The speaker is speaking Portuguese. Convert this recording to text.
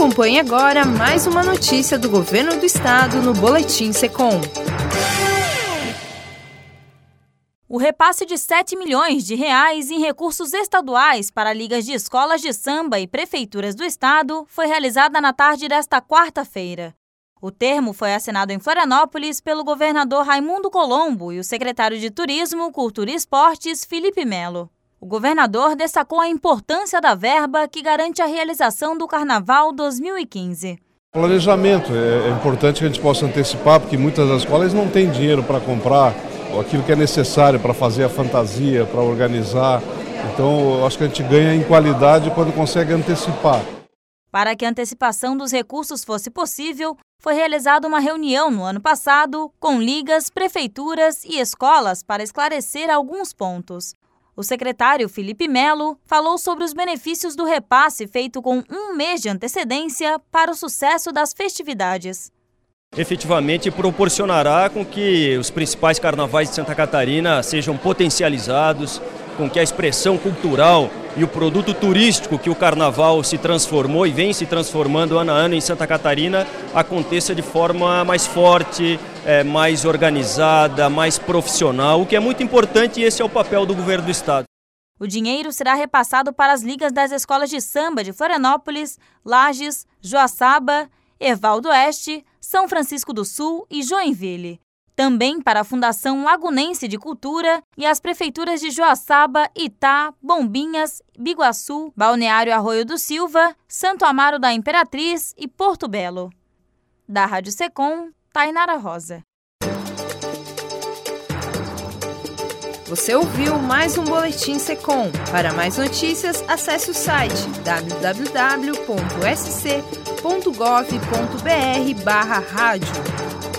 Acompanhe agora mais uma notícia do Governo do Estado no Boletim Secom. O repasse de R$ 7 milhões em recursos estaduais para ligas de escolas de samba e prefeituras do estado foi realizada na tarde desta quarta-feira. O termo foi assinado em Florianópolis pelo governador Raimundo Colombo e o secretário de Turismo, Cultura e Esportes, Felipe Melo. O governador destacou a importância da verba que garante a realização do Carnaval 2015. Planejamento, é importante que a gente possa antecipar, porque muitas das escolas não têm dinheiro para comprar aquilo que é necessário para fazer a fantasia, para organizar. Então, eu acho que a gente ganha em qualidade quando consegue antecipar. Para que a antecipação dos recursos fosse possível, foi realizada uma reunião no ano passado com ligas, prefeituras e escolas para esclarecer alguns pontos. O secretário Felipe Melo falou sobre os benefícios do repasse feito com um mês de antecedência para o sucesso das festividades. Efetivamente proporcionará com que os principais carnavais de Santa Catarina sejam potencializados, com que a expressão cultural e o produto turístico que o carnaval se transformou e vem se transformando ano a ano em Santa Catarina aconteça de forma mais forte, mais organizada, mais profissional, o que é muito importante e esse é o papel do governo do estado. O dinheiro será repassado para as ligas das escolas de samba de Florianópolis, Lages, Joaçaba, Erval do Oeste, São Francisco do Sul e Joinville. Também para a Fundação Lagunense de Cultura e as prefeituras de Joaçaba, Itá, Bombinhas, Biguaçu, Balneário Arroio do Silva, Santo Amaro da Imperatriz e Porto Belo. Da Rádio Secom, Tainara Rosa. Você ouviu mais um Boletim Secom. Para mais notícias, acesse o site www.sc.gov.br/rádio.